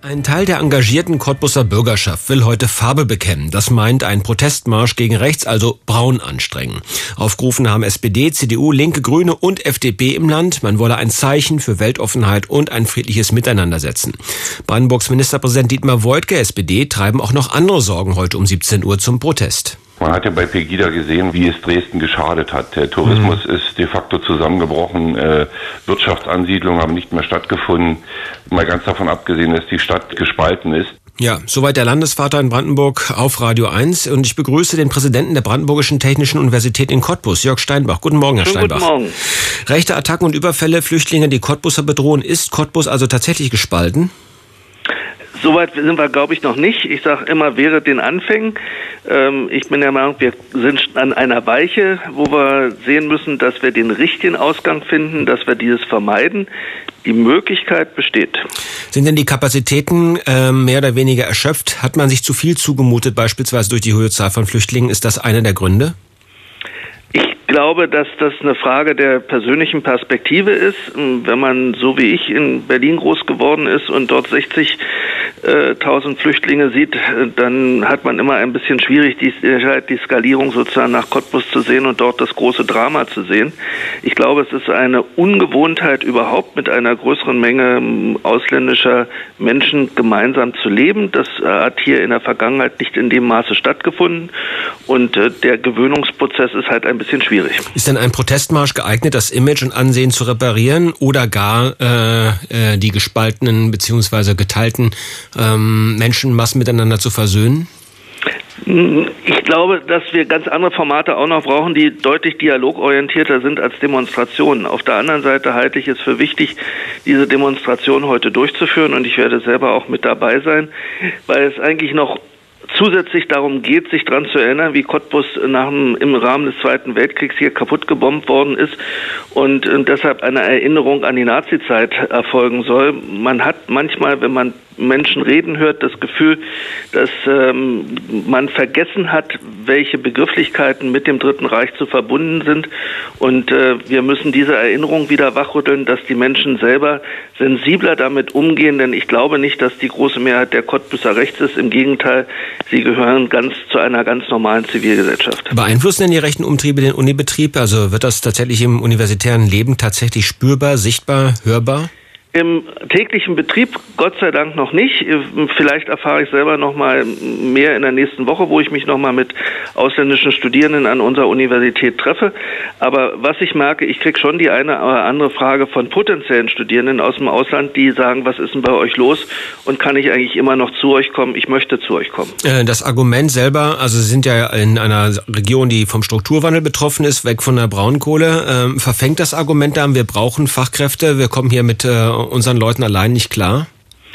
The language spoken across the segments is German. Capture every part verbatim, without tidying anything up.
Ein Teil der engagierten Cottbuser Bürgerschaft will heute Farbe bekennen. Das meint ein Protestmarsch gegen rechts, also braun anstrengen. Aufgerufen haben S P D, C D U, Linke, Grüne und F D P im Land. Man wolle ein Zeichen für Weltoffenheit und ein friedliches Miteinander setzen. Brandenburgs Ministerpräsident Dietmar Woidke, S P D, treiben auch noch andere Sorgen heute um siebzehn Uhr zum Protest. Man hat ja bei Pegida gesehen, wie es Dresden geschadet hat. Der Tourismus mhm. ist de facto zusammengebrochen, äh, Wirtschaftsansiedlungen haben nicht mehr stattgefunden. Mal ganz davon abgesehen, dass die Stadt gespalten ist. Ja, soweit der Landesvater in Brandenburg auf Radio eins. Und ich begrüße den Präsidenten der Brandenburgischen Technischen Universität in Cottbus, Jörg Steinbach. Guten Morgen, Herr Steinbach. Guten Morgen. Rechte Attacken und Überfälle, Flüchtlinge, die Cottbuser bedrohen. Ist Cottbus also tatsächlich gespalten? Soweit sind wir, glaube ich, noch nicht. Ich sage immer, wäre den Anfängen. Ähm, ich bin der Meinung, wir sind an einer Weiche, wo wir sehen müssen, dass wir den richtigen Ausgang finden, dass wir dieses vermeiden. Die Möglichkeit besteht. Sind denn die Kapazitäten äh, mehr oder weniger erschöpft? Hat man sich zu viel zugemutet, beispielsweise durch die hohe Zahl von Flüchtlingen? Ist das einer der Gründe? Ich glaube, dass das eine Frage der persönlichen Perspektive ist. Wenn man, so wie ich, in Berlin groß geworden ist und dort sechzigtausend Flüchtlinge sieht, dann hat man immer ein bisschen schwierig, die, die Skalierung sozusagen nach Cottbus zu sehen und dort das große Drama zu sehen. Ich glaube, es ist eine Ungewohnheit überhaupt, mit einer größeren Menge ausländischer Menschen gemeinsam zu leben. Das hat hier in der Vergangenheit nicht in dem Maße stattgefunden und der Gewöhnungsprozess ist halt ein bisschen schwierig. Ist denn ein Protestmarsch geeignet, das Image und Ansehen zu reparieren oder gar äh, die gespaltenen bzw. geteilten ähm, Menschenmassen miteinander zu versöhnen? Ich glaube, dass wir ganz andere Formate auch noch brauchen, die deutlich dialogorientierter sind als Demonstrationen. Auf der anderen Seite halte ich es für wichtig, diese Demonstration heute durchzuführen und ich werde selber auch mit dabei sein, weil es eigentlich noch zusätzlich darum geht, sich daran zu erinnern, wie Cottbus nach dem, im Rahmen des Zweiten Weltkriegs hier kaputt gebombt worden ist und, und deshalb eine Erinnerung an die Nazizeit erfolgen soll. Man hat manchmal, wenn man Menschen reden hört, das Gefühl, dass ähm, man vergessen hat, welche Begrifflichkeiten mit dem Dritten Reich zu verbunden sind. Und äh, wir müssen diese Erinnerung wieder wachrütteln, dass die Menschen selber sensibler damit umgehen. Denn ich glaube nicht, dass die große Mehrheit der Cottbuser rechts ist. Im Gegenteil, sie gehören ganz zu einer ganz normalen Zivilgesellschaft. Beeinflussen denn die rechten Umtriebe den Unibetrieb? Also wird das tatsächlich im universitären Leben tatsächlich spürbar, sichtbar, hörbar? Im täglichen Betrieb Gott sei Dank noch nicht. Vielleicht erfahre ich selber noch mal mehr in der nächsten Woche, wo ich mich noch mal mit ausländischen Studierenden an unserer Universität treffe. Aber was ich merke, ich kriege schon die eine oder andere Frage von potenziellen Studierenden aus dem Ausland, die sagen, was ist denn bei euch los und kann ich eigentlich immer noch zu euch kommen? Ich möchte zu euch kommen. Das Argument selber, also Sie sind ja in einer Region, die vom Strukturwandel betroffen ist, weg von der Braunkohle. Verfängt das Argument dann, wir brauchen Fachkräfte, wir kommen hier mit unseren Leuten allein nicht klar?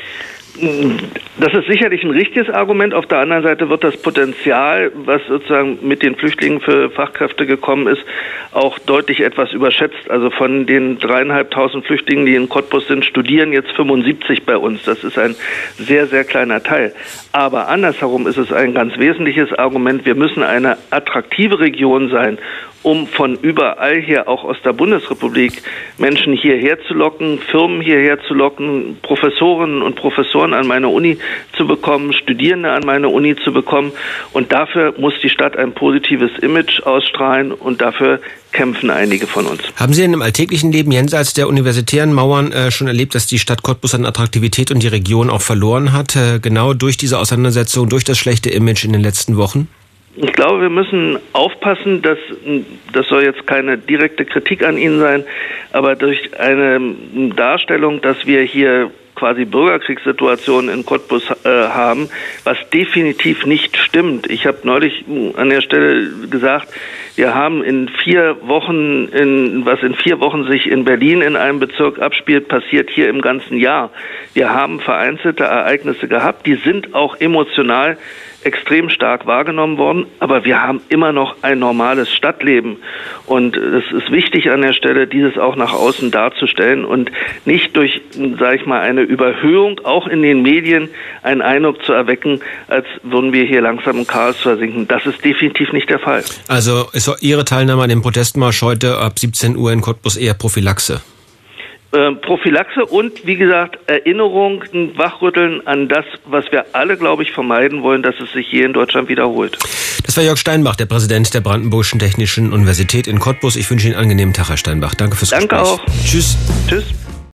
Das ist sicherlich ein richtiges Argument. Auf der anderen Seite wird das Potenzial, was sozusagen mit den Flüchtlingen für Fachkräfte gekommen ist, auch deutlich etwas überschätzt. Also von den dreieinhalbtausend Flüchtlingen, die in Cottbus sind, studieren jetzt fünfundsiebzig bei uns. Das ist ein sehr, sehr kleiner Teil. Aber andersherum ist es ein ganz wesentliches Argument. Wir müssen eine attraktive Region sein, um von überall her, auch aus der Bundesrepublik, Menschen hierher zu locken, Firmen hierher zu locken, Professorinnen und Professoren an meine Uni zu bekommen, Studierende an meine Uni zu bekommen. Und dafür muss die Stadt ein positives Image ausstrahlen und dafür kämpfen einige von uns. Haben Sie denn im alltäglichen Leben jenseits der universitären Mauern äh, schon erlebt, dass die Stadt Cottbus an Attraktivität und die Region auch verloren hat, äh, genau durch diese Auseinandersetzung, durch das schlechte Image in den letzten Wochen? Ich glaube, wir müssen aufpassen, dass, das soll jetzt keine direkte Kritik an Ihnen sein, aber durch eine Darstellung, dass wir hier quasi Bürgerkriegssituationen in Cottbus äh, haben, was definitiv nicht stimmt. Ich habe neulich an der Stelle gesagt, wir haben in vier Wochen, in, was in vier Wochen sich in Berlin in einem Bezirk abspielt, passiert hier im ganzen Jahr. Wir haben vereinzelte Ereignisse gehabt, die sind auch emotional extrem stark wahrgenommen worden, aber wir haben immer noch ein normales Stadtleben und es ist wichtig an der Stelle, dieses auch nach außen darzustellen und nicht durch, sage ich mal, eine Überhöhung auch in den Medien einen Eindruck zu erwecken, als würden wir hier langsam im Chaos versinken. Das ist definitiv nicht der Fall. Also ist Ihre Teilnahme an dem Protestmarsch heute ab siebzehn Uhr in Cottbus eher Prophylaxe? Äh, Prophylaxe und, wie gesagt, Erinnerung, ein Wachrütteln an das, was wir alle, glaube ich, vermeiden wollen, dass es sich hier in Deutschland wiederholt. Das war Jörg Steinbach, der Präsident der Brandenburgischen Technischen Universität in Cottbus. Ich wünsche Ihnen einen angenehmen Tag, Herr Steinbach. Danke fürs Danke Gespräch. Danke auch. Tschüss. Tschüss.